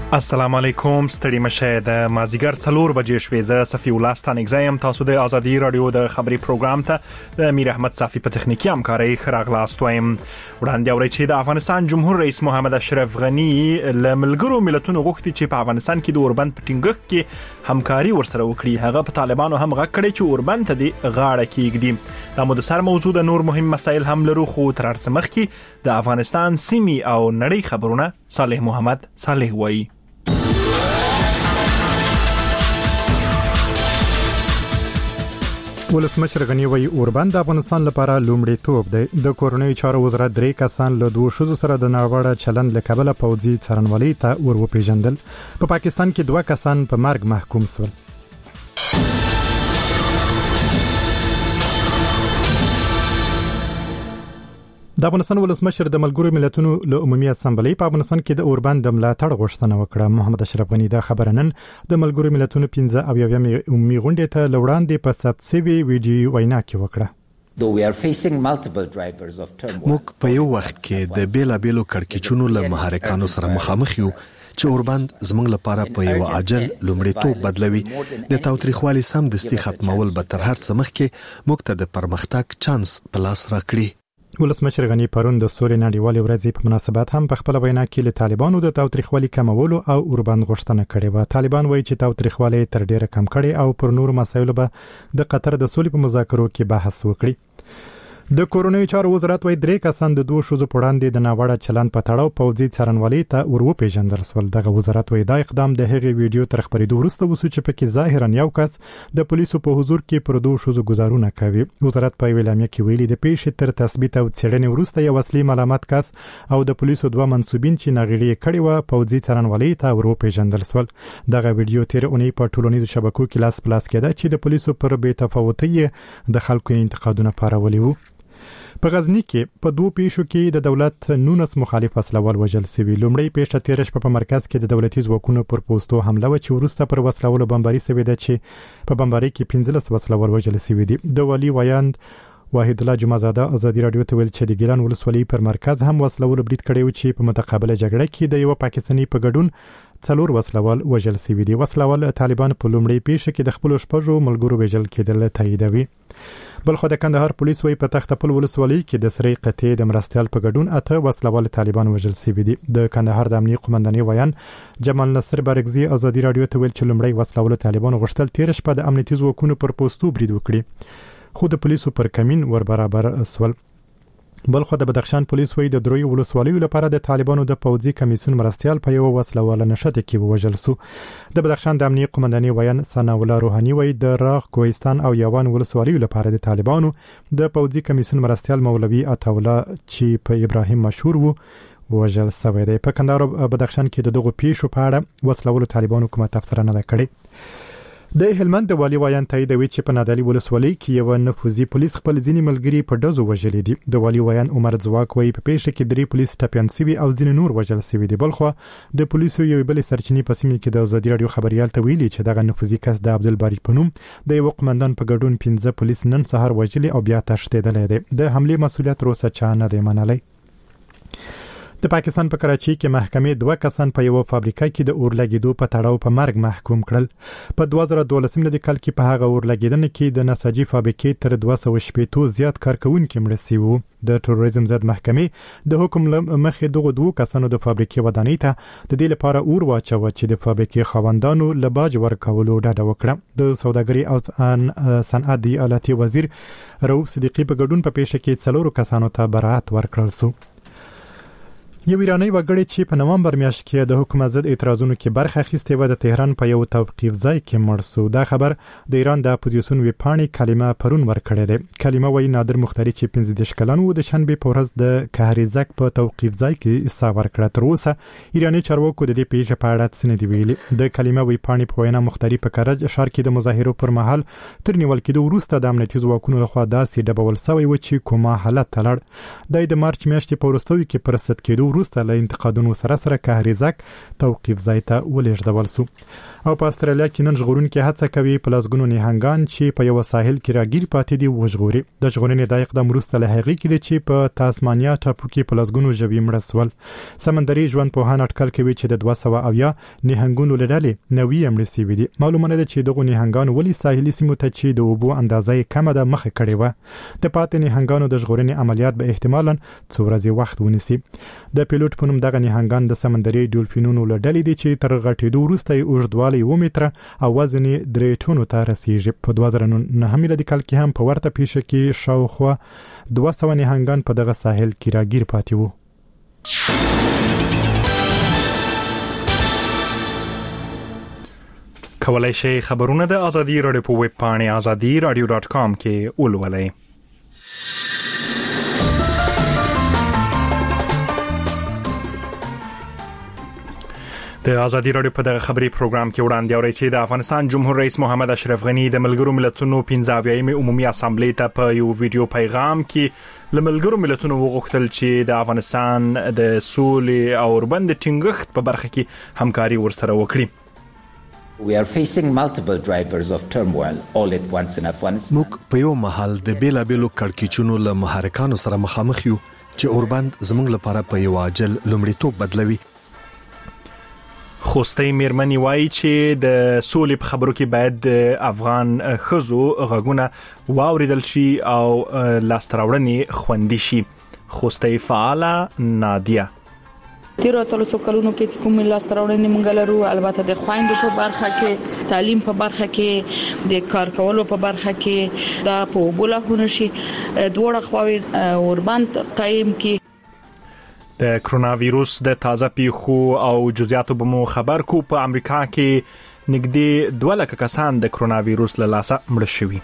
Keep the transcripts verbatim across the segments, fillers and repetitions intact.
السلام علیکم ستړي مشه د مازیګر څلور بجې شوې زه صفی الله ستانګزایم تاسو د ازادي رادیو د خبري پروګرام ته د امیر احمد صافی په تخنیکی همکاري خراغلاست وایم وړاندې اوري چې د افغانستان جمهور رئیس محمد اشرف غنی له ملګرو ملتونو غوښتي چې په افغانستان کې د اوربند په ټینګښت کې همکاري ورسره وکړي. هغه په طالبانو هم غږ کړی چې اوربند ته د غاړه کېږدي. دا مو د سر موضوع د نور مهم مسایل هم لرو خو تر څه مخکې د افغانستان سیمي او نړۍ خبرونه صالح محمد صالح وایي. ولسمشر غنی وایي اوربند د افغانستان لپاره لومړیتوب دی. د کورنۍ چارو وزارت درې کسان له دوه شوزو سره د ناوړه چلند له کبله پوځي څارنوالۍ ته ور وپیژندل. په پاکستان کې دوه کسان په مرګ محکوم شول. د افغانستان ولسمشر د ملګرو ملتونو له عمومي اسامبلې په افغانستان کې د اوربند د ملاتړ غوښتنه وکړه. محمد اشرف غنی دا خبره نن د ملګرو ملتونو پنځه اویایم عمومي غونډې ته لوړاندې په ثبت شوی ویډیو وینا کې وکړه. موږ په یو وخت کې د بیلابیلو کړکېچونو له محرکانو سره مخامخ یو چې اوربند زموږ لپاره په یو عاجل لومړیتوب بدلوي. د تاوتریخوالي سم دستي ختمول به تر هر څه مخکې موږ ته د پرمختګ چانس په لاس راکړي. ولسمشر غنی پرون د سولې نړیوالې ورځې په مناسبت هم په خپل وینا کې له طالبانو د تاوتریخوالي کمولو او اوربند غوښتنه کړې و. طالبان وایي چې تاوتریخوالي تر ډیره کم کړي او پر نورو مسایلو به د قطر د سولې په مذاکرو کې بحث وکړي. د کورنۍ چارو وزارت وایي درې کسان د دوه شوزو په وړاندې د ناوړه چلند په تړاو پوځي څارنوالۍ ته ور وپیژندل شول. دغه وزارت وایي دا اقدام د هغې ویډیو تر خپرېدو وروسته وشو چې پکې ظاهرا یو کس د پولیسو په حضور کې پر دوه شوزو گزارونه کوي. وزارت په اعلامیه کې ویلي د پیښې تر تثبیت او څېړنې وروسته یو اصلي ملامت کس او د پولیسو دوه منسوبین چې ناغېړي کړي و پوځي څارنوالۍ ته ور وپیژندل شول. دغه ویډیو تیر اونۍ په ټولنیزو شبکو کې لاس پلاس کېده چې د پولیسو پر بې تفاوتۍ د خلکو انتقادونه پارولي وو. په غزنی کې په دوه پیښو کې د دولت نونس مخالف وسلوال وژل شوي. لومړی پیښه تیر شپه په مرکز کې د دولتي ځواکونو پر پوسټو حمله و چې وروسته پر وسلوالو بمباري شوې ده چې په بمباري کې پنځلس وسلوال وژل شوي دي. د والي ویاند واحد الله جمعزاده ازادي رادیو ته ویل چې د ګیلان ولسوالۍ پر مرکز هم وسلوالو برید کړی و چې په متقابله جګړه کې د یو پاکستاني په ګډون څلور وسلوال وژل شوي دي. وسلوال طالبان په لومړی پیښه کې د خپل شپږو ملګرو وژل کېدل تاییدوي. بلخو د کندهار پولیس وایي په تخته پل ولسوالۍ کې د سرې قطعې د مرستیال په ګډون اته وسلوال طالبان وژل شوي دي. د کندهار د امنیه قومندانۍ ویان جمال نصر بارګزي ازادي رادیو ته ویل چې لومړی وسلوال طالبان غوښتل تیر شپه د امنیتي ځواکونو پر پوسټو برید وکړي خو د پولیسو پر کمین ور برابر سول. بلخو د بدخشان پولیس وایي د دروي ولسوالیو لپاره د طالبانو د پوځي کمیسیون مرستیال په یو وسلوال نشته کې وژل شو. د بدخشان د امنیه قومندانۍ ویان ثنا الله روحاني وایي د راغ کوهستان او یوان ولسوالیو لپاره د طالبانو د پوځي کمیسیون مرستیال مولوي عطاوله چې په ابراهیم مشهور وو وژل شوی دی. په کندهار او بدخشان کې د دغو پیښو په اړه وسلوالو طالبانو کومه تبصره نه ده کړې. د هلمند د والي ویان تاییدوي چې په نادعلي ولسوالۍ کې یو نفوذي پولیس خپل ځینې ملګري په ډزو وژلي دي. د والي ویان عمر ځواک وایي په پیښه کې درې پولیس ټپیان شوي او ځینې نور وژل شوي دي. بلخو د پولیسو یو بل سرچینې په سیمه کې د ازادي رادیو خبريال ته ویلي چې دغه نفوذي کس د عبدالباری په نوم د یو قومندان په ګډون پنځه پولیس نن سهار وژلي او بیا تښتېدلی دی. د حملې مسؤلیت تر اوسه چا نه دی منلی. د پاکستان په کراچۍ کې محکمې دوه کسان په یو فابریکه کې د اور لګیدو په تړاو په مرګ محکوم کړل. په دوه زره دولسم کال کې په هغه اور لګیدنه کې د نساجي فابریکې تر دوه سوه شپېته زیات کارکونکي مړه شوي وو. د تروریزم ضد محکمې د حکم مخې دغه دوه کسانو د فابریکې ودانۍ ته د دې لپاره اور واچوه چې د فابریکې خاوندانو له باج ورکولو ډډه وکړه. د سوداګرۍ او صنعت د ایالتي وزیر رؤوف صدیقي په ګډون په پیښه کې څلورو کسانو ته براءت ورکړل شو. یو ایرانی وګړی چې په نومبر میاشت کې د حکومت ضد اعتراضونو کې برخه اخیستې و د تهران په یو توقیف ځای کې مړ شو. دا خبر د ایران د اپوزیسیون ویبپاڼې کلمه پرون ورکړی دی. کلمه وایي نادر مختاري چې پنځه دېرش کلن و د شنبې په ورځ د کهریزک په توقیف ځای کې ساه ورکړه. تر اوسه ایراني چارواکو د دې پیښې په اړه څه نه دي ویلي. د کلمه ویبپاڼې په وینا مختاري په کرج ښار کې د مظاهرو پر مهال تر نیول کېدو وروسته د امنیتي ځواکونو لخوا داسې ډبول شوی و چې کومه حالت ته لاړ. د مارچ میاشتې په وروستیو کې پر رسد کېدو وروسته له انتقادونو سره سره کهریزک توقیف ځای ته ولېږدول سو. او په استرالیا کې نن ژغورونکي هڅه کوي په لاسګونو نهنګان چې په یو ساحل کې راګیر پاتې دي وژغوري. د ژغورنې د اقدام وروسته له هغې کې چې په تاسمانیا ټاپو کې په لاسګونو ژوي مړه سول. سمندري ژوند پوهان اټکل کوي چې د دوه سوه اویا نهنګونو له ډلې نوي مړه سوي دي. معلومه ده چې دغه نهنګان ولې ساحلي سیمو ته چې د اوبو اندازه یې کمه ده مخه کړې وه. د پاتې نهنګانو د ژغورنې عملیات به احتمالاً څو ورځې وخت ونیسي. د پیلوټ په نوم دغه نهنګان د سمندري ډولفینونو له ډلې دي چې تر غټېدو وروسته یې اوږدوالی یو متره او وزن یې درې ټنو ته رسیږي. په دوه زره نهه میلادي کال کې هم په ورته پیښه کې شاوخوا دوه سوه نهنګان په دغه ساحل کې راګیر پاتې وو. کولای شئ خبرونه د ازادي راډیو په ویب پاڼې ازادي راډیو ډاټ کام کې ولولئ. د ازادي راډیو په دغه خبري پروګرام کې وړاندې اورئ چې د افغانستان جمهور رئیس محمد اشرف غنی د ملګرو ملتونو پنځه اویایم عمومي اسامبلې ته په یو ویډیو پیغام کې له ملګرو ملتونو وغوښتل چې د افغانستان د سولې او اوربند ټینګښت په برخه کې همکاري ورسره وکړي. We are facing multiple drivers of turmoil all at once in Afghanistan. موږ په یو محل د بیلابېلو کړکېچونو له محرکانو سره مخامخ یو چې اوربند زموږ لپاره په یو عاجل لومړیتوب بدلوي. خوستي میرمنې وایي چې د سولې په خبرو کې باید د افغان ښځو غږونه واوریدل شي او لاسته راوړنې خوندي شي. خوستي فعاله نادیه تیرو اتلسو کلونو کې کوم لاسته راوړنې مونږ لرو، البته د خويندو په برخه کې، تعلیم په برخه کې، د کار کولو په برخه کې، دا په بوله شي دوړه خواوي اوربند قائم کې. د کرونا وایروس د تازه پیښو او جزئیاتو به مو خبر کو. په امریکا کې نږدې دوه لکه کسان د کرونا وایروس له لاسه مړه شوي.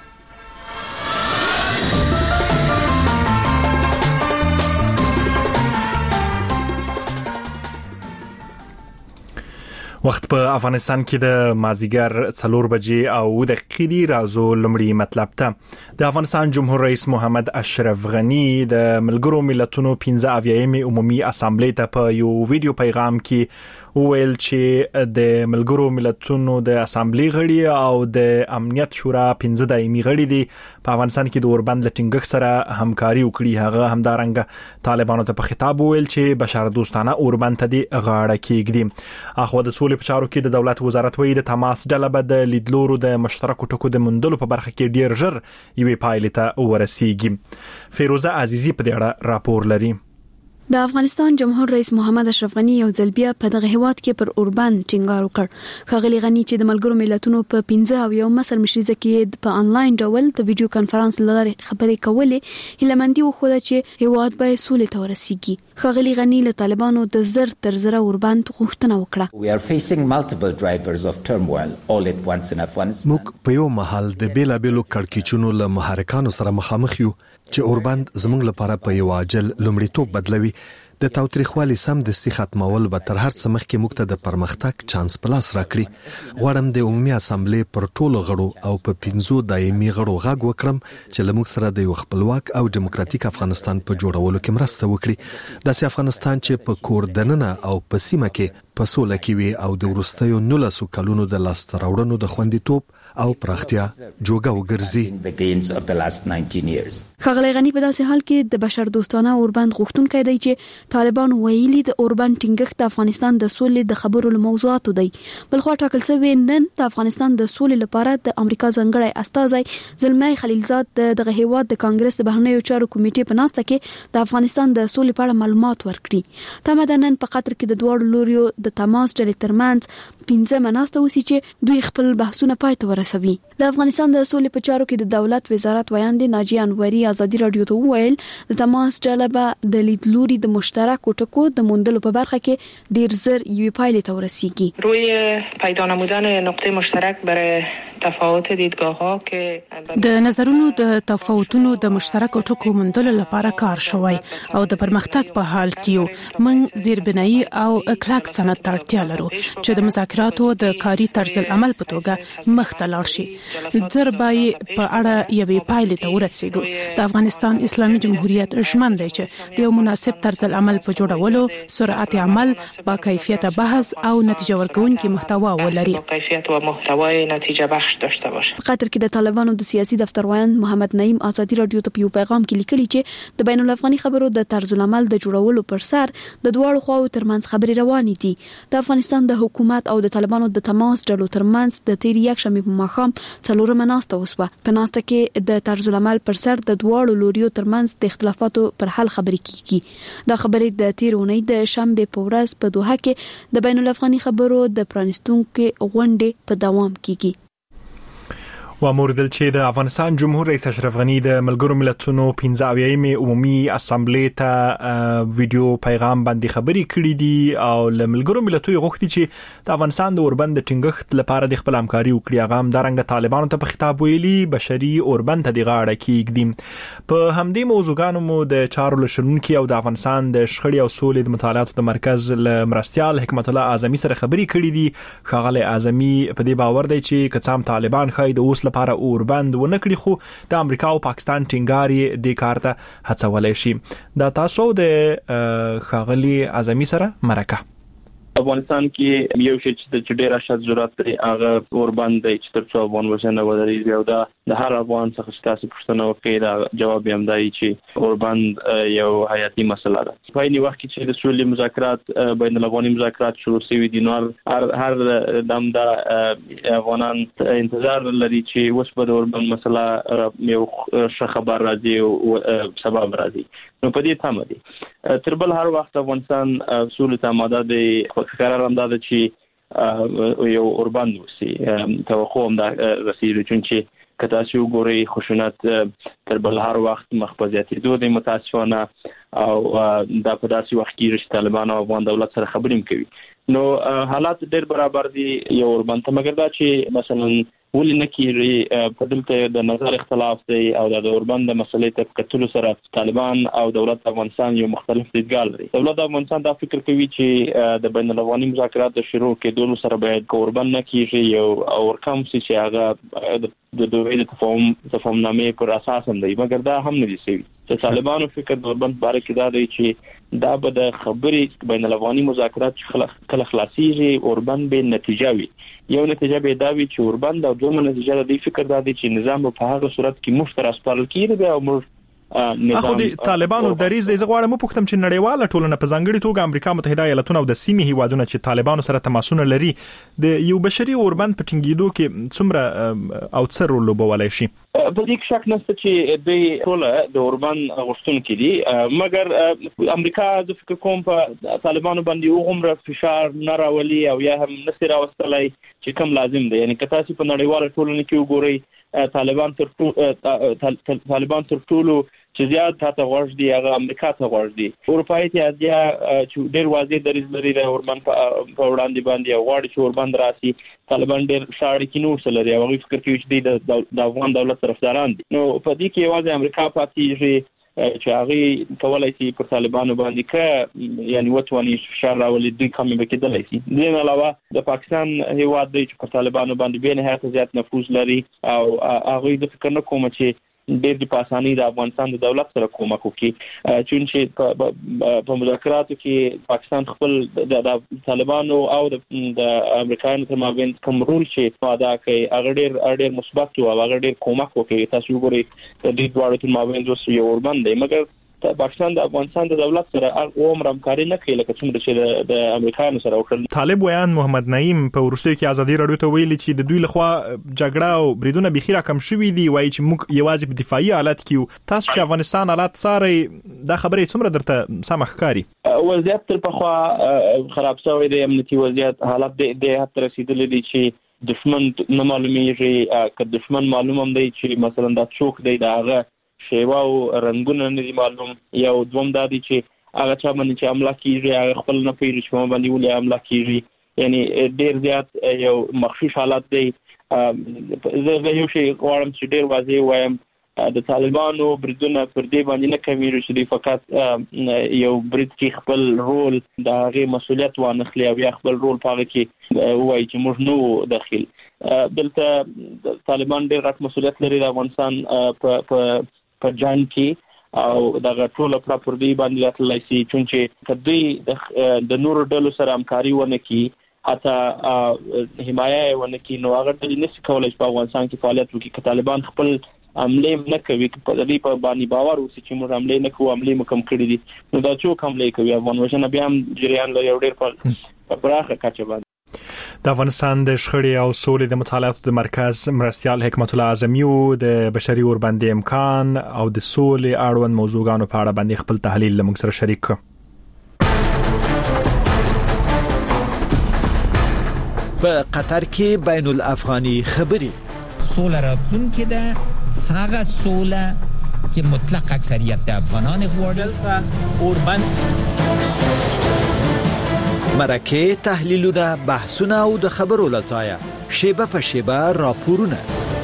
وخت په افغانستان کې د مازیګر څلور بجې او د قیدی رازو لمړی مطلب ته د افغانستان جمهور رئیس محمد اشرف غنی د ملګرو ملتونو پنځه اویایم عمومي اسامبلې ته په یو ویډیو پیغام کې وویل چې د ملګرو ملتونو د اسامبلې غړي او د امنیت شورا پنځه دایمي غړي دي په افغانستان کې د اوربند لټینګښ سره همکاري وکړي. هغه همدارنګه طالبانو ته په خطاب وویل چې بشر دوستانه اوربند ته دی غاړه کېږدي. اخو د په چارو کې د دولت وزارت وایي د تماس ډله به د لیدلورو د مشترکو ټکو د مندلو په برخه کې ډیر ژر یوې پایلې ته ورسیږي. فیروزه عزیزی په دې اړه راپور لري. د افغانستان جمهور رئیس محمد اشرف غنی یو ځل بیا په دغه هیواد کې پر اوربند ټینګار وکړ. ښاغلي غنی چې د ملګرو ملتونو په پنځه او یو مسل مشرزه کې په انلاین ډول د ویډیو کانفرنس لارې خبرې کولې، هیلمندي وخوده چې هیواد به سولې ته ورسیږي. ښاغلي غنی له طالبانو د زر تر زره اوربند غوښتنه وکړه. We are facing multiple drivers of turmoil all at once in Afghanistan. موږ په یو محل د بیلابېلو کړکېچونو له محرکانو سره مخامخ یو چې اوربند زموږ لپاره په یو عاجل لومړیتوب بدلوي. د تاوتریخوالي سم دستي ختمول به تر هر څه مخکې موږ ته د پرمختګ چانس پلاس راکړي. غواړم د عمومي اسامبلې پر ټولو غړو او په پنځو دایمي غړو غږ وکړم چې له موږ سره د یو خپلواک او دیموکراتیک افغانستان په جوړولو کې مرسته وکړي. داسې افغانستان چې په کور دننه او په سیمه کې په سوله کې وي او د وروستیو نولسو کلونو د لاسته راوړنو د خوندیتوب او پراختیا جوګه وګرځي. ښاغلی غنی په داسې حال کې د بشر دوستانه اوربند غوښتونکی دی چې طالبان ویلي د اوربند ټینګښت د افغانستان د سولې د خبرو له موضوعاتو دی. بلخوا ټاکل شوی نن د افغانستان د سولې لپاره د امریکا ځانګړی استازی زلمی خلیلزاد دغه هیواد د کانګرس د بهرنیو چارو کمیټې په ناسته کې د افغانستان د سولې په اړه معلومات ورکړي. تمه نن په قطر کې د دوه لوريو د تماس ډلې ترمنځ پنځه مناسته وسی چې دوی خپل بحثونه پای ته ورسوي. د افغانستان د سولې په چارو کې د دولت وزارت ویاندې ناجیه انوري ازادي رادیو ته وویل د تماس ډله به د لیدلوري د مشترکو ټکو د موندلو په برخه کې ډیر زر یوې پایلې ته ورسیږي. روی پیدا نمودن نقطه مشترک برای تفاوت دیدگاه‌ها که د نظرونو د تفاوتونو د مشترکو ټکو موندلو لپاره کار شوی او د پرمختګ په حال کې یو من زیربنایی او کلک سند ته اړتیا لرو چې د مذاکرې مذاکراتو د کاري طرز العمل په توګه مخ ته لاړ شي. ضربای په اړه یوې پایلې ته ورسیږو. د افغانستان اسلامي جمهوریت ژمن دی چې د یو مناسب طرز العمل په جوړولو، سرعت عمل، با کیفیت بحث او نتیجه ورکوونکې محتوا ولري. کیفیت و محتوای نتیجه بخش داشته باشه. په قطر کې د طالبانو د سیاسي دفتر وایان محمد نعیم آزادی رادیو ته په پیغام کې لیکلي چې د بین الافغاني خبرو د طرز العمل د جوړولو پر سر د دواړو خواو ترمنځ خبرې روانې دي. د افغانستان د حکومت او د طالبانو د تماس ډلو ترمنځ د تیر یک شنبه په ماښام څلورمه ناسته وسوه. په ناسته کې د طرز العمل پر سر د دواړو لوریو ترمنځ د اختلافاتو پر حل خبرې کیږي. دا خبرې د تیر اونۍ د شنبه په ورځ په دوحه کې د بین الافغاني خبرو د پرانستونکو غونډې په دوام کیږي. واموردل چې د افغانستان جمهور رئیس اشرف غنی د ملګرو ملتونو پنځه اویایم عمومي اسامبلې ته ویډیو پیغام باندې خبرې کړې دي او له ملګرو ملتونو غوښتي چې د افغانستان د اوربند د ټینګښت لپاره د خپل همکاري وکړي. هغه هم د رنګ طالبانو ته په خطاب ویلي بشري اوربند ته د غاړه کېږدي. په همدې موضوعګانو مو د چارو لشنونکي او د افغانستان د شخړې او سولې د مطالعاتو د مرکز له مرستيال حکمت الله اعظمي سره خبرې کړې دي. ښاغلی اعظمي په دې باور دی چې کڅام طالبان خای د اوس لپاره اوربند ونه کړی، خو د امریکا او پاکستان ټینګاري د کار ته هڅولای شي. دا تاسو د ښاغلی اعظمي سره مرکه افغانستان کې یو شی چې ډېر اشد ضرورت دی هغه اوربند دی چې تر څو افغان وژنه ودرېږي او دا د هر افغان څخه چې تاسو پوښتنه وکړئ دا جواب یې هم دی چې اوربند یو حیاتي مسله ده. په عین وخت کې چې د سولې مذاکرات بین الافغاني مذاکرات شروع شوي دي نو هر هر دم دا افغانان انتظار لري چې اوس به د اوربند مسله یو ښه خبر راځي او سبب راځي. نو په دې تمه دي تر بل هر وخت افغانستان سولې ته آماده دی. قرار هم دا چې یو اوربند وسی توقع هم دا رسیدي چې کته چې وګوري خشونت تر بل هر وخت مخبزياتي دوی متاسفانه او دا په داسې وخت کې چې طالبان او افغان دولت سره خبرې کوي نو حالات ډېر برابر دي یو اوربند ته. مګر دا چې مثلا ولې نه کیږي په دلته د نظر اختلاف دی او د اوربند د مسلې ته کتلو سره طالبان او دولت افغانستان یو مختلف دیدګال لري. دولت افغانستان دا فکر کوي چې د بین الافغاني مذاکرات د شروع کېدو سره باید اوربند نه کیږي یو اورکم چې هغه د دوی د تفاهم تفاهمنامې پر اساس هم دی. مګر دا هم نه دي سوي چې طالبانو فکر د اوربند باره کې دا دی چې دا به د خبرې بین الافغاني مذاکرات کله خلاصيږي اوربند به نتیجه وي. یو نتیجه به دا وي چې اوربند او دومره نتیجه د دې فکر دا دی چې نظام په هغه صورت کې مشترک اسپارل کیږي او موږ اخو د طالبانو دریز د زغواړه مو پوښتم چې نړیواله ټولنه په ځانګړي توګه امریکا متحده ایالاتونه او د سیمې هیوادونو چې طالبانو سره تماسونه لري د یو بشري اوربند په ټینګېدو کې څومره او څر رول لوبولای شي. په دې کې شک نشته چې د ټول د اوربند غوښتونکو دي. مګر امریکا د فکر کوم په طالبانو باندې وګمره فشار نه راولي او یا هم نسي راوستلای چې کم لازم دی. یعنی کته چې په نړیواله ټولنه کې وګورئ طالبان تر طالبان تر ټولو چې زیات تاسو غوښ دي هغه امریکا ته غوښ دي. اروپایي اتحادیه چې ډېر واضح دریځ لري د اوربند په وړاندې باندې غواړي چې اوربند راسي. طالبان ډېر شاړي کې نور څه لري او هغه فکر کوي چې د افغان دولت طرفداران دي. نو په دې کې یوازې امریکا پاتې چې هغه کولای شي پر طالبانو باندې که یعنی وټونی فشار راولي دوی کوم به کېدلای شي. دین علاوه د پاکستان هیواد دی چې پر طالبانو باندې به نه زیات نفوذ لري او هغه د فکر نه کوم چې ډېر د پاسانی د افغانستان د دولت سره کومک وکړي چې په مذاکراتو کې پاکستان خپل د طالبانو او د امریکایانو تر مابین کوم رول چې ادا کوي هغه ډېر ډېر مثبت او هغه ډېر کومک وکړي. تاسو وګورئ د دې دوه تر مابین دوه یو اوربند دی. مګر پاکستان د افغانستان د دولت سره عمر همکاري نه کوي لکه څومره چې د امریکایانو سره وکړل. طالب ویان محمد نعیم په ورستۍ کې ازادي رادیو ته ویلي چې د دوی لخوا جګړه او بریدونه بخیره کم شوي دي. وایي چې موږ یوازې په دفاعي حالت کې تاسو چې افغانستان حالات ساري دا خبره څومره درته سم ښکاري؟ وضعیت تر پخوا خراب شوی دی. امنیتي وضعیت حالت د هغه رسیدلې دي چې دشمن نه معلومیږي. که دشمن معلوم هم دی چې مثلا دا څوک دی دا هغه شیوا او رنگونه نه دي معلوم. یو دوم دا دي چې هغه چا باندې چې حمله کیږي هغه خپل نه پیری چې باندې ولې حمله کیږي. یعنی ډیر زیات یو مخشوش حالت دی. زه یو شی غواړم چې ډیر واضح وایم د طالبانو بریدونه پر دې باندې نه کوي چې فقط یو برید کې خپل رول د هغه مسولیت وانخلي او یا خپل رول پاره کې وایي چې موږ نو داخل دلته طالبان ډېر غټ مسولیت لري د افغانستان په په جنگ کې او دغه ټول پراپرټي باندې راتللی شي چې کدی د نورو ډلو سره همکاري ونه کی حتی حمایه ونه کی نو هغه ډلې نشي کولای په افغانستان کې فعالیت وکړي که طالبان خپل عمله نه کوي په دې په باندې باور اوسي چې موږ عمله نه کوو عمله مکم کړی دي نو دا څوک عمله کوي افغان وژنه بیا هم جریان لري ډېر په پراخه کچه باندې د افغانستان د شخړې او سولې د مطالعاتو د مرکز مرستیال حکمت الله اعظمي د بشري اوربند امکان او د سولې اړوند موضوعګانو په اړه باندې خپل تحلیل لمغ سره شریک کړ. په قطر کې بین الافغاني خبرې سوله راتلونکې ده هغه سوله چې مطلق اکثریت د افغانان غواړي اوربند مرکه تحلیلونه بحثونه او د خبرو لټایا شیبه په شیبه راپورونه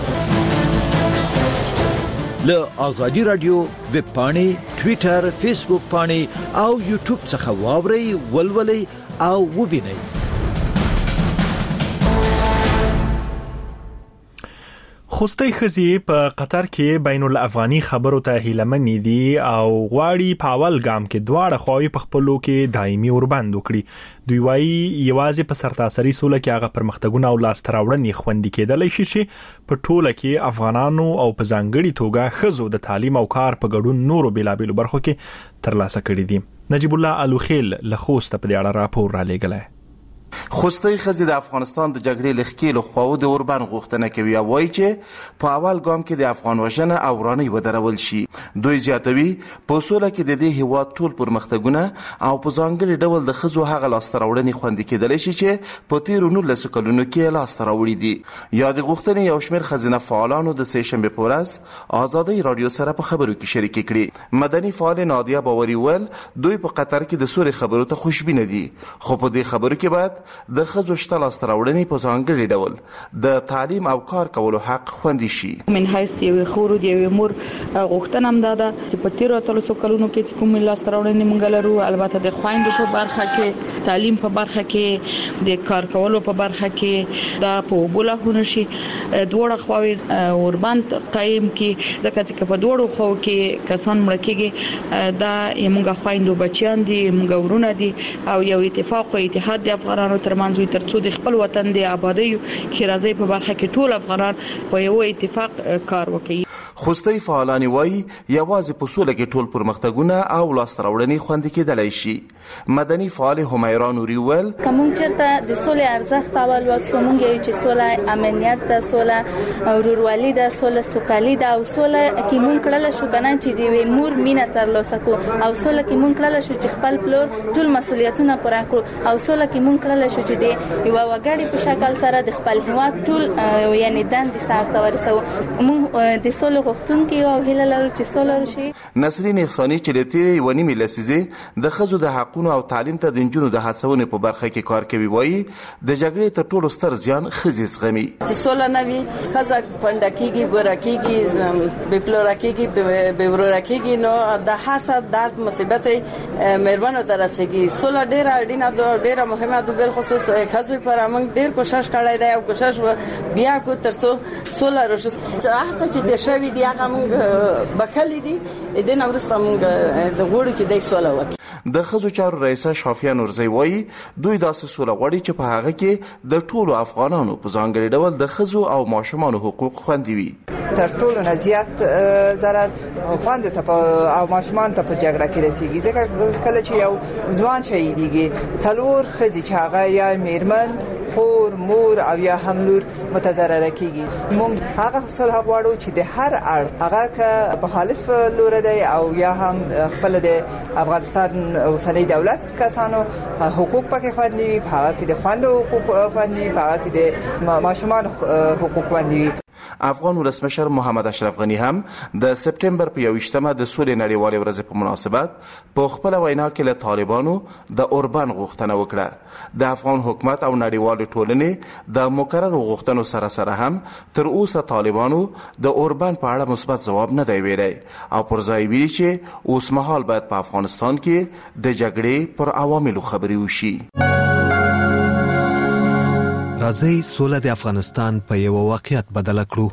له آزادی رادیو ویب پاڼې ټوئیټر فیسبوک پاڼې او یوټیوب څخه واورئ ولولئ او وبینئ. خوستي خزي په قطر کې بین الافغاني خبرو ته هیلمنې دي او غواړي په اول ګام کې دواړه خواوې په خپلو کې دایمي اوربند وکړي. دوی وايي یوازې په سرتاسري سوله کې هغه پرمختګونه او لاسته راوړنې خوندي کېدلی شي چې په ټوله کې افغانانو او په ځانګړي توګه ښځو د تعلیم او کار په ګډون نورو بیلابېلو برخو کې ترلاسه کړي دي. نجیب الله الوخیل له خوست په دې اړه راپور را لېږلی. خوستي خزي د افغانستان د جګړې لخکېلو خواو د اوربند غوښتنه کوي او وایي چې په اول ګام کې د افغان وژنه او ورانۍ ودرول شي. دوی زیاتوي په سوله کې د دې هیواد ټول پرمختګونه او په ځانګړي ډول د ښځو هغه لاسته راوړنې خوندي کېدلی شي چې په تېرو نولسو کلونو کې لاسته راوړي دي. یا د غوښتنې یو شمېر ښځینه فعالانو د سې شنبې په ورځ ازادۍ راډیو سره په خبرو کې شریکې کړې. مدني فعال نادیه باوري ویل دوی په قطر کې د سولې خبرو ته خوشبینه دي خو په دې خبرو کې باید د ښځو شته لاسته راوړنې په ځانګړي ډول د تعلیم او کار کولو حق خوندي شي. من حیث یو خور دی یو مور غوښتنه هم ده چې په تیرو اتلسو کلونو کې چې کوم لاسته راوړنې مونږ لرو البته د خويندو په برخه کې تعلیم په برخه کې د کار کولو په برخه کې دا په بوله شي دوړه خواوې اوربند قائم کې ځکه چې په دوړو خو کې کسان مړ کېږي دا یمږه خويندو بچیان دي موږ ورونه دي او یو اتفاق او اتحاد د افغانانو ترمنځ وي ترڅو د خپل وطن د آبادی کې راځي په برخه کې ټول افغانان په یو اتفاق کار وکړي. خوستي فعالان وایي یوازې په سوله کې ټول پرمختګونه او لاسته راوړنې خوندي کېدلی شي. مدني فعال همیرا نوري ویل کوم چیرته د سولې ارزښت اول وکړو مونږ یو چې سوله امنیت ده سوله ورورولي ده سوله سوکالي ده او سوله کې مونږ کړل شو کنه چې دی مور مینه ترلاسه کو او سوله کې مونږ کړل شو چې خپل فلور ټول مسولیتونه پوره کړو او سوله کې مونږ کړل شو چې دی یو وګړي په شکل سره د خپل هیواد ټول یعنی دند سره ورسو مونږ د سوله غوښتونکي او هیله لرو چې سوله راشي. نسرین احساني چې د تیرې ونی ملسیزه د خزو د حقونو او تعلیم ته د نجونو د هڅونې په برخه کې کار کوي وایي د جګړې تر ټولو ستر زیان خزي زغمي. چې سوله نه وي خزه پندکیږي ګورکیږي بپلورکیږي بورورکیږي نو د هر څه درد مصیبت مهربانو ته رسیږي. سوله ډیره اړینه ده ډیره مهمه ده بل خصوص خزو پر موږ ډیر کوشش کړی دی او کوشش بیا کو ترڅو سوله راشي. هر څه چې د شوی دی هغه موږ بخلې دي د نورسته موږ د غوړي چې د سوله وکړي. د خزو چارو رئیسه شافیه نورزی وایي دوی داسې سوله غواړي چې په هغه کې د ټولو افغانانو په ځانګړي ډول د خزو او ماشومانو حقوق خوندي وي. تر ټولو نه زیات ضرر خوند ته او ماشومان ته په جګړه کې رسیږي ځکه کله چې یو ځوان شهیدیږي څلور خزي چې هغه یا میرمن خور مور او یا هم لور متضرره کیږي. موږ هغه صلح غواړو چې د هر اړخ هغه که مخالف لور دی او یا هم خپل د افغانستان اوسنی دولت کسانو حقوق پکې خوندي وي، هغه کې د خوندو حقوق خوندي وي، هغه کې د ماشومان حقوق خوندي وي. افغان ولسمشر محمد اشرف غنی هم د سپتمبر په یوویشتمه د سولې نړیوالې ورځې په مناسبت په خپل وینا کې له طالبانو د اوربان غوښتنه وکړه. د افغان حکومت او نړیوال ټولنې د مکرر غوښتنو سره سره هم تر اوسه طالبانو د اوربان په اړه مثبت ځواب نه دی ویلی او پر ځای ویلي چې اوس مهال باید په افغانستان کې د جګړې پر عواملو خبرې وشي. راځي سوله د افغانستان په یو واقعیت بدل کړو.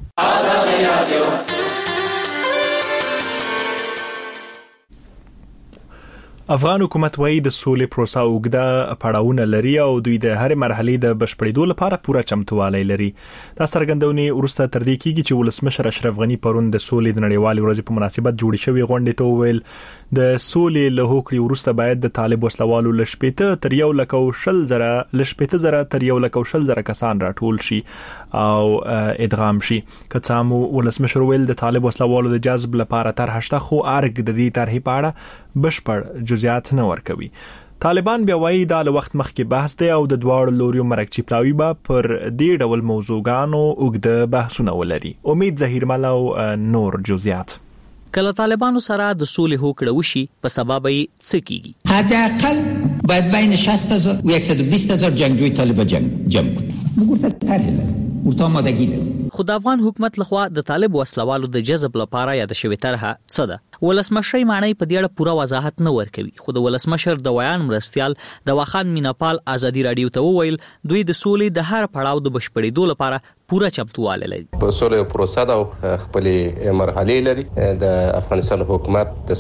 افغان حکومت وايي د سولې پروسه اوږده پړاوونه لري او دوی د هر مرحلې د بشپړېدو لپاره پوره چمتووالی لري. دا څرګندونې وروسته تر دې کېږي چې ولسمشر اشرف غنی پرون د سولې د نړیوالې ورځې په مناسبت جوړې شوې غونډې ته وویل د سولې له هوکړې وروسته باید د طالب وسلوالو له شپېته تر یو لک او شل زره له شپېته زره تر یو لک او شل زره کسان راټول شي او ادغام شي. که څه هم ولسمشر ویل د طالب وسلوالو د جذب لپاره طرح شته خو ارګ د دې طرحې په اړه بشپړ جزئیات نه ورکوي. طالبان بیا وایي دا له وخت مخکې بحث دی او د دواړو لوریو مرکچی پلاوی به پر دې ډول موضوعګانو اوږده بحثونه ولري. امید ظهیرمل او نور جزئیات. کله طالبانو سره د سولې هوکړه وشي په سبب یې څه کیږي؟ حداقل باید بین شصت هزار و صد و بیست هزار جنگجوی طالب جنگ جمع کنیم. بگورت طرحه ورته آمادگی لرو. خو د افغان حکومت لخوا د طالب وسلوالو د جذب لپاره یاد شوې طرحه څه ده؟ ولسمشر معنی په دې اړه پوره وضاحت نه ورکوي. خو د ولسمشر د ویان مرستيال د واخان میناپال ازادي رادیو ته وویل دوی د سولې د هر پړاو د بشپړېدو لپاره پوره چمتواله لري. په سولې پروسه د خپلې مرحلې لري. د افغانستان حکومت د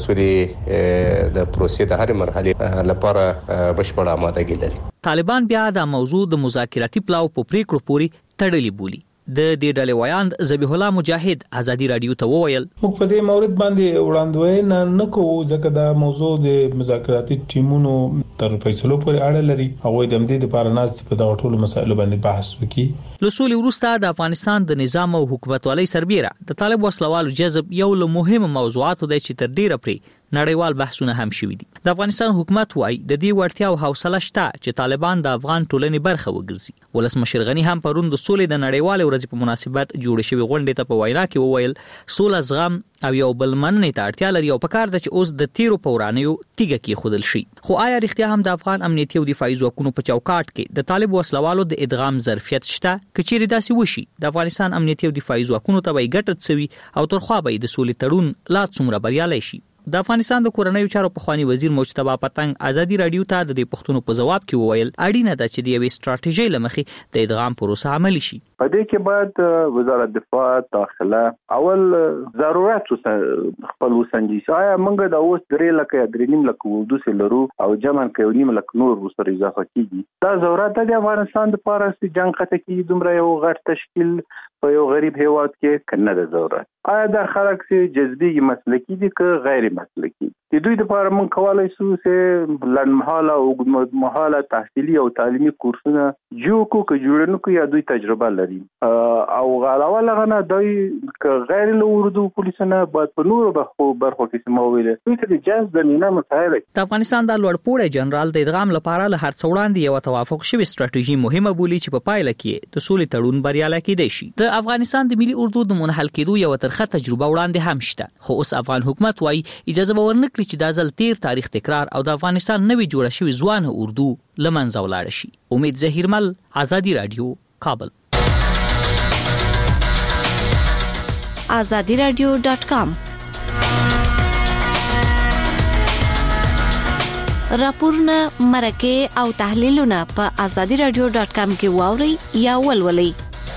سولې د پروسې د هر مرحلې لپاره بشپړه آمادګي لري. طالبان بیا د موضوع د مذاکراتي پلاو په پریکړو پوري تړلې بولي. د دې ډلې ویاند ذبیح الله مجاهد ازادي رادیو ته وویل موږ په دې مورد باندې وړاندوینه نه کوو ځکه دا موضوع د مذاکراتي ټیمونو تر فیصلو پورې اړه لري. هغه د دې لپاره ناس په دا ټولو مسایلو باندې بحث وکړي. له سولې وروسته د افغانستان د نظام او حکومتوالۍ سربېره د طالب وسلوالو جذب یو له مهمو موضوعاتو دی چې تر ډیره پرې نړیوال بحثونه هم شوي دي. د افغانستان حکومت وايي د دې وړتیا او حوصله شته چې طالبان د افغان ټولنې برخه وګرځي. ولسمشر غنی هم پرون د سولې د نړیوالې ورځې په مناسبت جوړ شوی غونډې ته په وینا کې وویل سوله زغم او یو بل مننې ته اړتیا لري او پکار ده چې اوس د تیرو پورانیو تیګه کې خودل شي. خو آیا رښتیا هم د افغان امنیتي او دفاعي ځواکونو په چوکاټ کې د طالب وسلوالو د ادغام ظرفیت شته؟ کچېرې داسې وشي د افغانستان امنیتي او دفاعي ځواکونو ته به ګټه څوي او ترخوا به د سولې تړون لا څومره بریالي شي. د افغانستان د کورنیو چارو پخوانی وزیر مجتبی پتنګ ازادي رادیو ته د دې پښتنو په جواب کې وویل اړینه ده چې د یوې ستراتیژي لمخې د ادغام پروسه عملي شي. په دې کې باید وزارت دفاع داخله اول ضرورت خپل وسنجي. آیا موږ د اوس درې لکه درې نیم لکه وردوس لرو او جمع کوي نیم لکه نور وسره اضافه کیږي. دا ضرورت د افغانستان لپاره چې جنگ خطه کې دومره یو غټ تشکیل په یو غریب هیواد کې کنه ده ضرورت. آیا دا خلک چې جذبي مسلکي دي که غیر مسلکي؟ د دوی لپاره موږ کولای شو چې لنډمهاله او اوږدمهاله تحصیلي او تعلیمي کورسونه جوړ کړو که جوړ نه کړو یا دوی تجربه لري او علاوه له نه دوی که غیر له اردو پولیسونه باید په نورو برخو برخو کې سم ویل دوی ته د جذب زمینه مساعده. د افغانستان د لوړپوړی جنرال د ادغام لپاره له هر څه وړاندې یو توافق شوی ستراتیژي مهمه بولي چې په پایله کې د سولې تړون بریالی کېدای شي. د افغانستان د ملي اردو د منحل کېدو یو ترخه تجربه وړاندې هم شته. خو اوس افغان حکومت وايي اجازه به ورنکړي چې د ځل تیر تاریخ تکرار او د افغانستان نوې جوړه شوی ځوان اردو لمنځه ولاړ شي. امید ظهیرمل ازادي رادیو کابل. azadi radio dot com راپورونه مرکه او تحلیلونه په azadi radio dot com کې واوري یا ولولئ.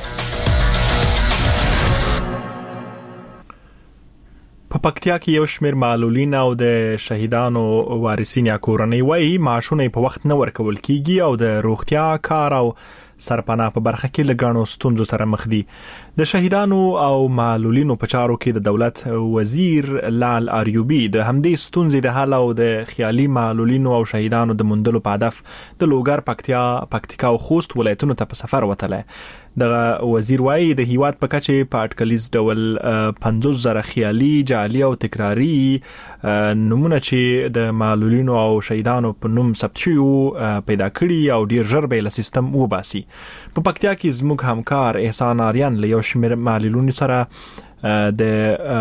په پکتیا کې یو شمېر معلولین او د شهیدانو وارثین یا کورنۍ وایي معاشونه په وخت نه ورکول کیږي او د روغتیا کار او سرپناه په برخه کې لګانو ستونزو سره مخ دي. د شهیدانو او معلولینو په چارو کې د دولت وزیر لال اریوبی د همدې ستونزې د حل او د خیالي معلولینو او شهیدانو د مندلو په هدف د لوګر پکتیا پکتیکا او خوست ولایتونو ته په سفر وتلی. د وزیر وايي د هیواد په کچه په اټکلیز ډول پنځوس زره خیالي جعلي او تکراری نمونه چې د معلولینو او شهیدانو په نوم ثبت شوي پیدا کړي او ډیر ژر به له سیستم وباسي. په پکتیا کې زموږ همکار احسان آریان له یو شمېر معلولینو سره د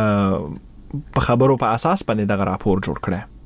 په خبرو په اساس باندې دغه راپور جوړ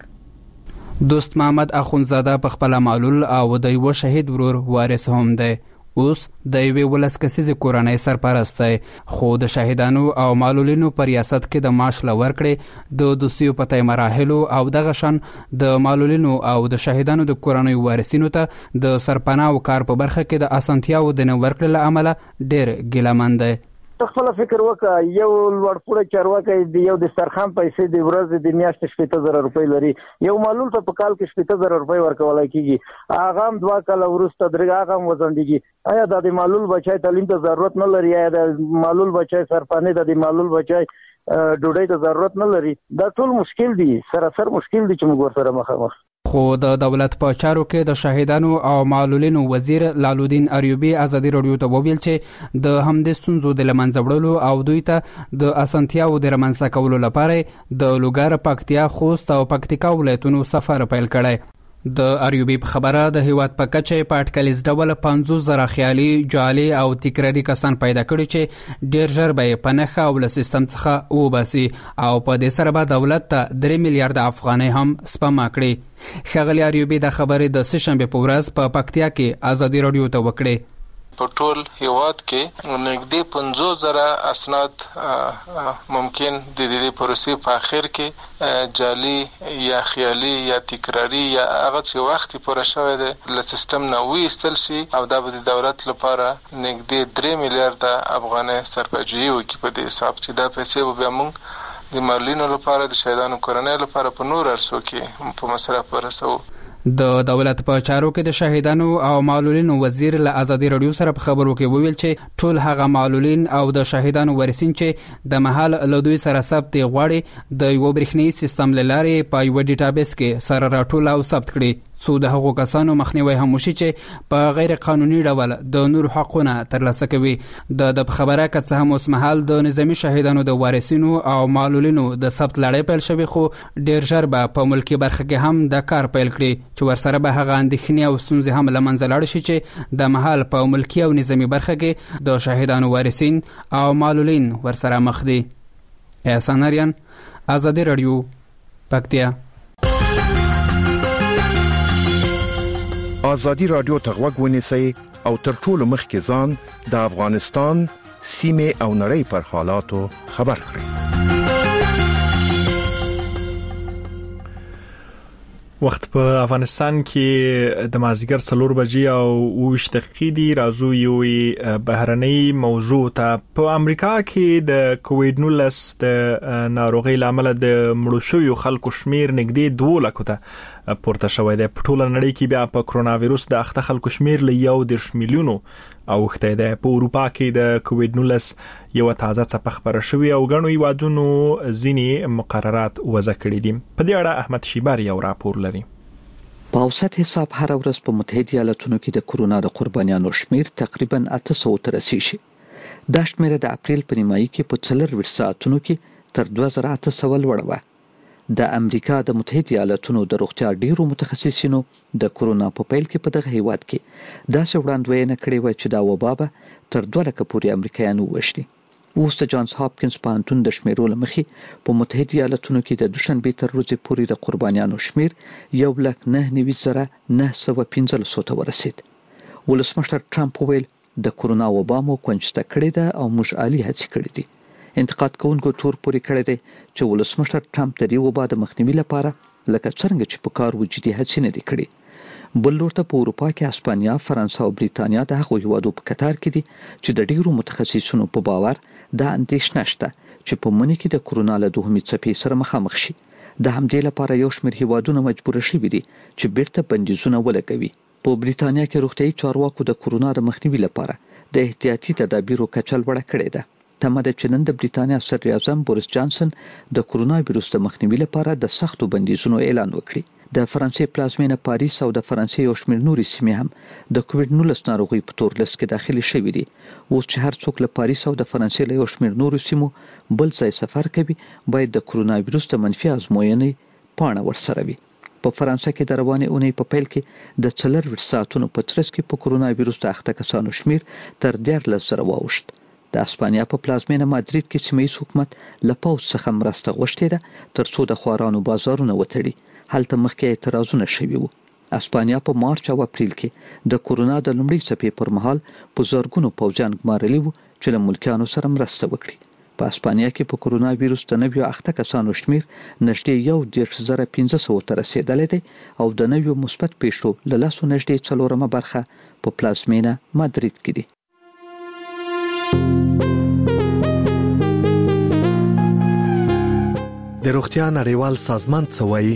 کړی. دوست محمد اخونزاده په خپل معلول او د یو شهید ورور وارث هم دی. اوس د یوې ولس کسیزې کورنۍ سرپرست دی، خو د شهیدانو او معلولینو په ریاست کې د معاش لور کړې د دوسیو په تای مراحلو او دغه شان د معلولینو او د شهیدانو د کورنۍ وارثینو ته د سرپناه او کار په برخه کې د اسانتیاو د نه ورکړې له امله ډېر ګیلهمن دی. خپل فکر وکړه، یو لوړپوړی چارواکي د یو دسترخوان پیسې د ورځې د میاشتې شپږ زره روپۍ لري، یو معلول ته په کال کې شپږ زره روپۍ ورکولای کیږي، هغه هم دوه کاله وروسته درې هغه هم وزندګي. آیا د معلول بچای تعلیم ته ضرورت نه لري؟ آیا د معلول بچای سرپانې د معلول بچای ډوډۍ ته ضرورت نه لري؟ دا ټول مشکل دي، سراسر مشکل دي چې موږ ورسره مخامخ. خو د دولت په چارو کې د شهیدانو او معلولینو وزیر لالودین اریوبی ازادي رادیو ته وویل چې د همدې ستونزو د لمنځه وړلو او دوی ته د اسانتیاو د رامنځته کولو لپاره د لوګر، پکتیا، خوست او پکتیکا ولایتونو سفر پیل کړی. د اریوبی په خبره د هیواد په کچه په اټکلیز ډول پنځوس زره خیالي، جعلي او تکراري کسان پیدا کړي چې ډیر ژر به په نخښه او له سیستم څخه وباسي او په دې سره به دولت ته درې میلیارډ افغانۍ هم سپما کړي. ښاغلي اریوبی د خبرې د سه شنبې په ورځ په پکتیا کې ازادي رادیو ته وکړې. په ټول هیواد کې نږدې پنځوس زره اسناد ممکن د دې پروسې په اخر کې جعلي یا خیالي یا تکراری یا هغه چې وخت پوره شوی دی له سیستم نه وایستل شي او دا به د دولت لپاره نږدې درې میلیارډ افغانۍ سرپرجویي وکړي په دې حساب چې دا پیسې به بیا موږ د معلولینو لپاره، د شهیدانو کورنۍ لپاره په نور ارسو کې په مصرف ورسوو. د دولت په چارو کې د شهیدانو او معلولینو وزیر له ازادي رادیو سره په خبرو کې وویل چې ټول هغه معلولین او د شهیدانو ورثین چې د محل له دوی سره ثبت غواړي د یو برېښنیز سیستم له لارې په یو ډیټابیس کې سره راټول او ثبت کړي، څو د هغو کسانو مخنیوي هم وشي چې په غیر قانوني ډول د نور حقوقونه ترلاسه کوي. د د خبره که څه هم اوس مهال د نظامی شهیدانو د وارثینو او معلولینو د ثبت لړۍ پیل شوی، خو ډیر ژر به په ملکی برخه کې هم د کار پیل کړي چې ورسره به هغه اندېښنې او ستونزې هم له منځه لاړ شي چې د مهال په ملکی او نظامی برخه کې د شهیدانو وارثین او معلولین ورسره مخ دي. احسان آریان، ازادي رادیو، پکتیا. ازادي رادیو ته غوږ ونیسئ او تر ټولو مخکې ځان د افغانستان سیمې او نړۍ پر حالاتو خبر کړئ. وخت په افغانستان کې د مازیګر څلور بجې او اووه دقیقې دي. راځو یو بهرنۍ موضوع ته. په امریکا کې د کووډ نولس د ناروغۍ لامل د مړو شویو خلکو شمیر نږدې دوه لکو ته پورته شوی دی. په ټوله نړۍ کې بیا په کرونا وایروس د اخته خلکو شمیر له یو دېرش میلیونو اوښتی دی. په اروپا کې د کووډ نولس یو تازه څپه خبره شوې او غنوي وادونو ځینې مقررات وضع کړي دي. په دې اړه احمد شیبار یو راپور لري. په اوسط حساب هر ورځ په متحده ایالاتونو کې د کرونا د قربانیانو شمیر تقریبا اته سوه ته رسیږي. دا شمیر د اپریل په نیمایي کې په څلورویشت ساعتونو کې تر دوه زره اته سوه لوړه وه. د امریکا د متحده ایالاتونو د روغتیا ډیرو متخصصینو د کرونا په پیل کې په دغه هیواد کې داسې وړاندوینه کړې وه چې دا وبا به تر دوه لکه پورې امریکایان ووژني. اوس د جانز هاپکینز پوهنتون د شمیرو له مخې په متحده ایالاتونو کې د دوشنبې تر ورځې پورې د قربانیانو شمیر یو لک نهه نوي زره نهه سوه پنځلس ته ورسید. ولسمشر ټرمپ وویل د کرونا وبا مو کنجسته کړې ده او موږ عالی هڅې کړې دي. انتقاد کوونکو تور پورې کړی دی چې ولسمشر ټرمپ د دې وبا د مخنیوي لپاره لکه څنګه چې په کار وجودي هڅې نه دي کړې. بل لور ته په اروپا کې اسپانیا، فرانسه او بریتانیا د هغو هیوادو په کتار کې دي چې د ډیرو متخصصینو په باور دا اندېښنه شته چې په مني کې د کرونا له دوهمې څپې سره مخامخ شي. د همدې لپاره یو شمېر هیوادونه مجبور شوي دي چې بیرته بندیزونه ولګوي. په بریتانیا کې روغتیايي چارواکو د کرونا د مخنیوي لپاره د احتیاطي تدابیرو کچه لوړه کړې ده. تمه ده چې نن د بریتانیا صدر اعظم بوریس جانسن د کرونا وایروس د مخنیوي لپاره د سختو بندیزونو اعلان وکړي. د فرانسې پلازمینه پاریس او د فرانسې یو شمېر نورې سیمې هم د کووډ نولس ناروغۍ په تور لیست کې داخلي شوي دي. اوس چې هر څوک له پاریس او د فرانسې له یو شمېر نورو سیمو بل ځای سفر کوي باید د کرونا وایروس د منفي ازموینې پاڼه ورسره وي. په فرانسه کې د روانې اونۍ په پیل کې د څلور ساعتونو په ترڅ کې په کورونا وایروس د اخته کسانو شمیر تر دیارلس زره واوښت. د اسپانیا په پلازمینه مادرید کې سیمه ییز حکومت له پوځ څخه مرسته غوښتې ده تر څو د خوارانو بازارونه وتړي. هلته مخکې اعتراضونه شوي وو. اسپانیا په مارچ او اپریل کې د کورونا د لومړۍ څپې پر مهال په زرګونو پوځیان ګمارلي وو چې له ملکیانو سره مرسته وکړي. په اسپانیا کې په کورونا وایروس د نویو اخته کسانو شمیر نږدې یو دېرش زره پنځه سوه ته رسېدلی دی او د نویو مثبت پیښو له لسو نږدې څلورمه برخه په پلازمینه مادرید کې دي. د روغتیا نړیوال سازمان څه وایي؟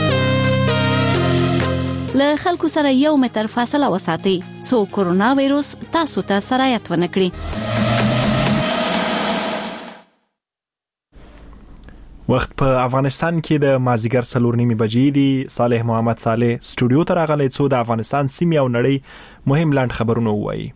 له خلکو سره یو متر فاصله وساتئ څو کورونا وایروس تاسو ته سرایت ونه کړي. وخت په افغانستان کې د مازیګر څلور نیمې بجې دي. صالح محمد صالح سټوډیو ته راغلی څو د افغانستان سیمې او نړۍ مهم لاند خبرونه وایي.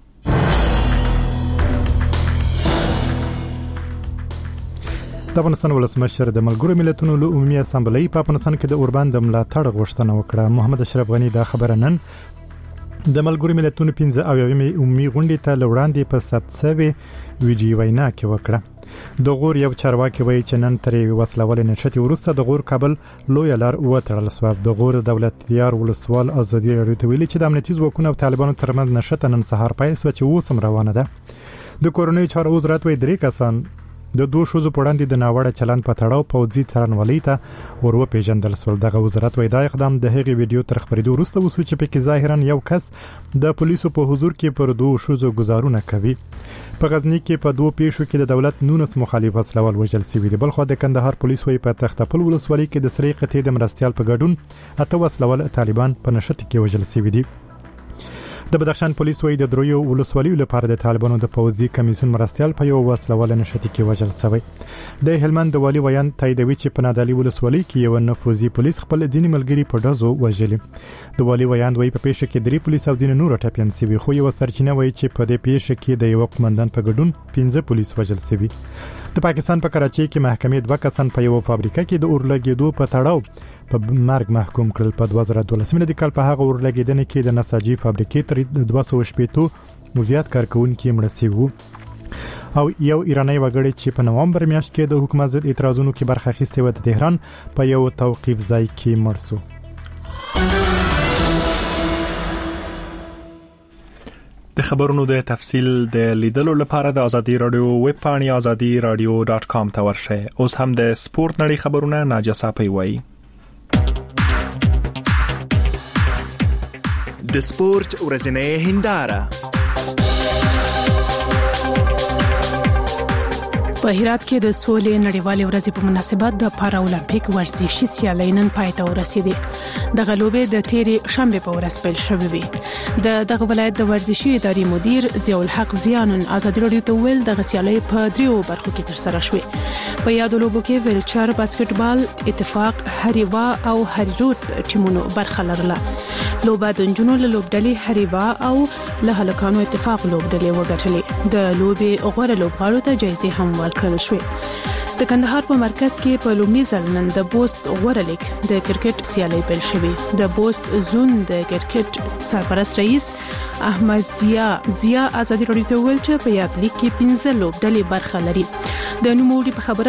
د افغانستان ولسمشر د ملګرو ملتونو له عمومي اسامبلۍ په افغانستان کې د اوربند د ملاتړ غوښتنه وکړه. محمد اشرف غنی دا خبره نن د ملګرو ملتونو پنځه اویاومې عمومي غونډې ته لوړاندې په ثبت شوې ویډیو وینا کې وکړه. د غور یو چارواکي وایي چې نن ترې وسلوال نشټي وروسته د غور کابل لوی لار وتړل شو. د غور دولتيار ولسوال ازادي راډیو ته ویلي چې د امنیتي ځواکونو او طالبانو ترمنځ نشټه نن سهار پیل شو چې اوس هم روانه ده. د کورونی چارو وزارت وایي درې کسان د دوه شوزو په وړاندې د ناوړه چلند په تړاو پوځي څارنوالۍ ته ور وپېژندل شول. دغه وزارت وایي دا اقدام د هغې ویډیو تر خپرېدو وروسته وشو چې پکې ظاهرا یو کس د پولیسو په حضور کې پر دوه شوزو گزارونه کوي. په غزنی کې په دوه پیښو کې د دولت نونس مخالف وسلوال وژل شوي دي. بلخو د کندهار پولیس وایي په تختپل ولسوالۍ کې د سرې قطعې د مرستیال په ګډون اته وسلوال طالبان په نښتې کې وژل شوي دي. د بدخشان پولیس وایي د دریو ولسوالیو لپاره د طالبانو د پوځي کمیسیون مرستیال په یو وسلوال نښتې کې وژل شوی. د هلمند د والي ویان تاییدوي چې په نادالي ولسوالۍ کې یو نفوذي پولیس خپل ځینې ملګري په ډزو وژلي. د والي ویان وایي په پیښه کې درې پولیس او ځینې نور ټپیان شوي، خو یو سرچینه وایي چې په دې پیښه کې د یو قومندان په ګډون پنځه پولیس وژل شوي. د پاکستان په کراچۍ کې محکمې دوه کسان په یو فابریکه کې د اور لګېدو په تړاو په مرګ محکوم کړل. په دوه زره دولسم د کال په هغه اور لګېدنې کې د نساجي فابریکې تر دوه سوه شپېته زیات کارکونکي مړه شوي وو او یو ایرانی وګړی چې په نوامبر میاشت کې د حکومت ضد اعتراضونو کې برخه اخیستې و د تهران په یو توقیف ځای کې مړ شو. د خبرونو د تفصیل د لیدلو لپاره د ازادي رادیو ویب پاڼې ازادي رادیو ډاٹ کام ته ورشئ. اوس هم د سپورت نړۍ خبرونه ناجیه صافی وایي. د سپورت ورځنۍ هنداره. په هرات کې د سولې نړیوالې ورځې په مناسبت د پارا اولمپیک ورزشي سیالۍ نن پای ته ورسېدې. دغه لوبې د تیرې شنبې په ورځ پیل شوې وې. د دغه ولایت د ورزشي ادارې مدیر ضیاء الحق زیانن ازادي رادیو ته ویل دغه سیالۍ په دریو برخو کې ترسره شوې. په یادو لوبو کې ویلچر، باسکټبال، اتفاق، هریوا او هریروت ټیمونو برخه لرله. لوبه د نجونو له لوبډلې هریوا او له هلکانو اتفاق لوبډلې وګټلې. د لوبې غوره لوبغاړو ته جایزې هم ورکړل شوې. د کندهار په مرکز کې په لومړي ځل نن د بوست غوره لیګ د کرکټ سیالۍ پیل شوې. د بوست زون د کرکټ سرپرست رئیس احمد ضیا ضیا ازادي رادیو ته ویل چې په یاد لیګ کې پنځه لوبډلې برخه لري. د نوموړي په خبره